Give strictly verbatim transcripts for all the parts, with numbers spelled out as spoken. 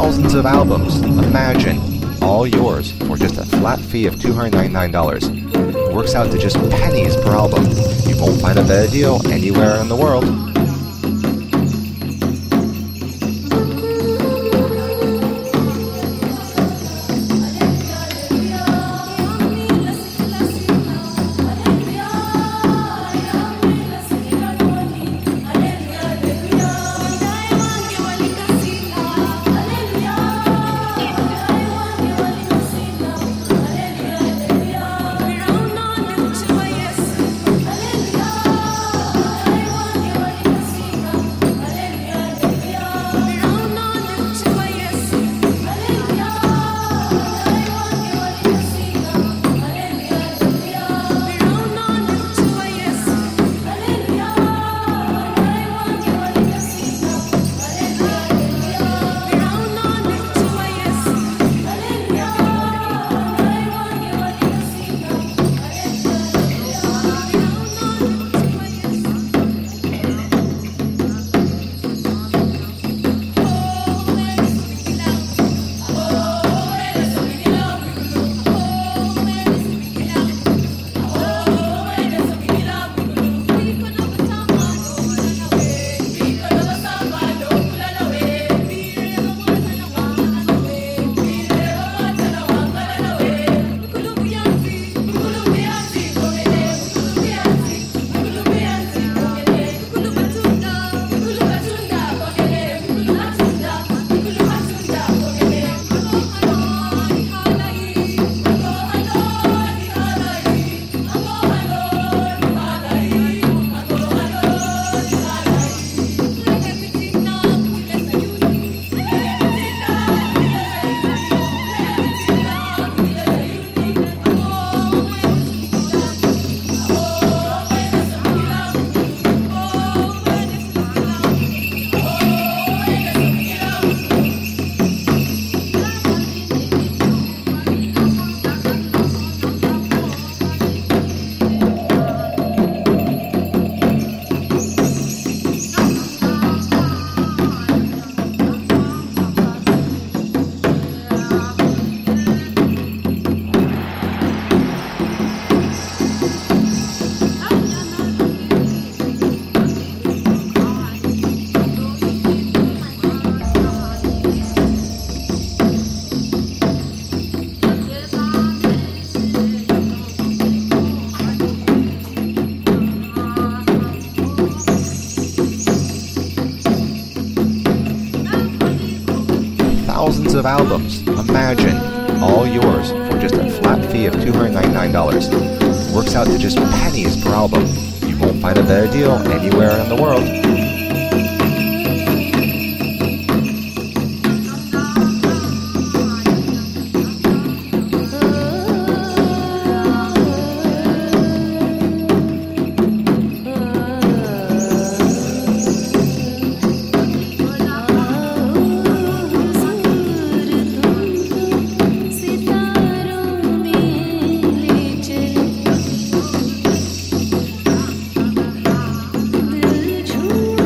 thousands of albums. Imagine, all yours for just a flat fee of two hundred ninety-nine dollars. It works out to just pennies per album. You won't find a better deal anywhere in the world. Thousands of albums. Imagine, all yours for just a flat fee of two hundred ninety-nine dollars. It works out to just pennies per album. You won't find a better deal anywhere in the world. Ooh.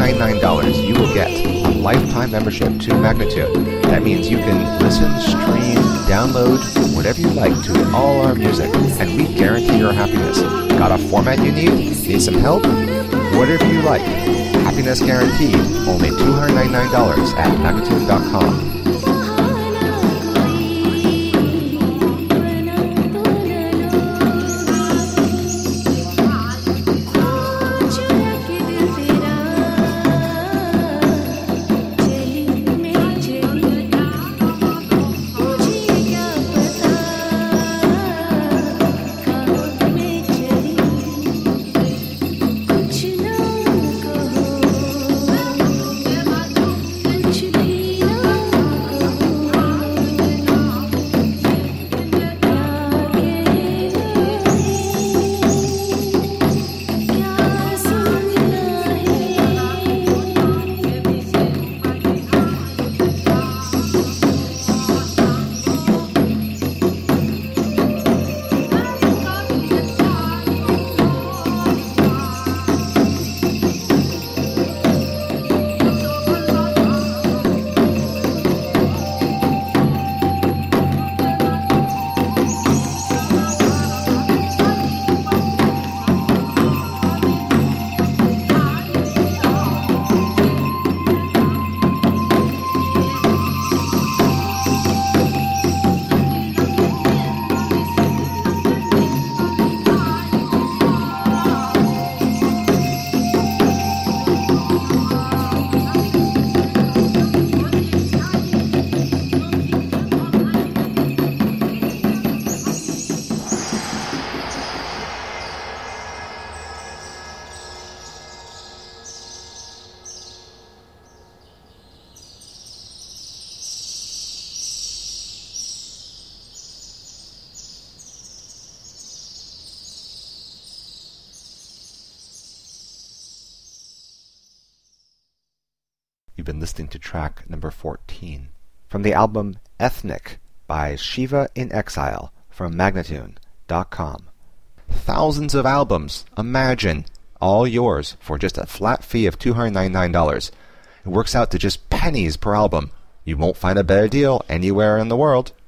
ninety-nine dollars, you will get a lifetime membership to Magnatune. That means you can listen, stream, download, whatever you like to all our music, and we guarantee your happiness. Got a format you need? Need some help? Whatever you like. Happiness guaranteed. Only two hundred ninety-nine dollars at Magnatune dot com. You've been listening to track number fourteen from the album Ethnic by Shiva in Exile from Magnatune dot com. Thousands of albums, imagine, all yours for just a flat fee of two hundred ninety-nine dollars. It works out to just pennies per album. You won't find a better deal anywhere in the world.